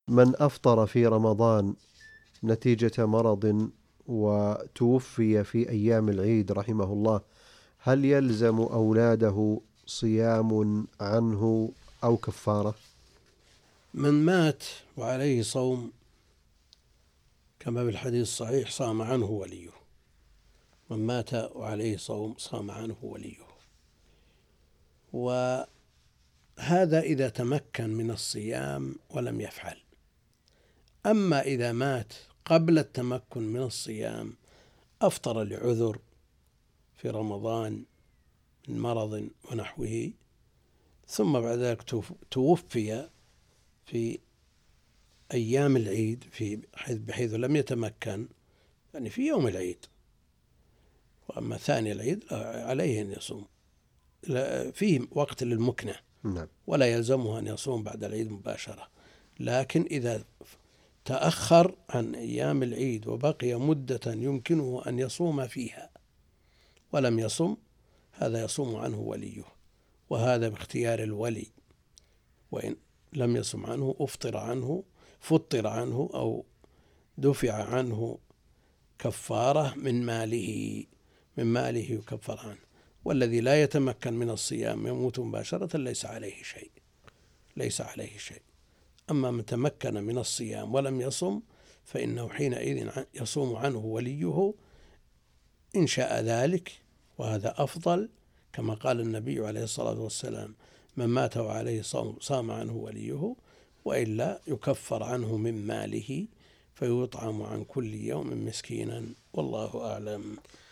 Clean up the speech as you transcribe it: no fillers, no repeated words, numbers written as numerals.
من أفطر في رمضان نتيجة مرض وتوفي في أيام العيد رحمه الله، هل يلزم أولاده صيام عنه أو كفارة؟ من مات وعليه صوم كما بالحديث الصحيح صام عنه وليه. من مات وعليه صوم صام عنه وليه. وهذا إذا تمكن من الصيام ولم يفعل. أما إذا مات قبل التمكن من الصيام، أفطر لعذر في رمضان من مرض ونحوه، ثم بعد ذلك توفي في أيام العيد بحيث لم يتمكن، يعني في يوم العيد، وأما ثاني العيد عليه أن يصوم، فيه وقت للمكنة ولا يلزمه أن يصوم بعد العيد مباشرة. لكن إذا تأخر عن أيام العيد وبقي مدة يمكنه أن يصوم فيها ولم يصم، هذا يصوم عنه وليه، وهذا باختيار الولي. وإن لم يصم عنه فطر عنه أو دفع عنه كفارة من ماله يكفر عنه. والذي لا يتمكن من الصيام يموت مباشرة ليس عليه شيء. أما من تمكن من الصيام ولم يصم فإنه حينئذ يصوم عنه وليه إن شاء ذلك، وهذا أفضل، كما قال النبي عليه الصلاة والسلام: من مات وعليه صوم صام عنه وليه، وإلا يكفر عنه من ماله فيطعم عن كل يوم مسكينا. والله أعلم.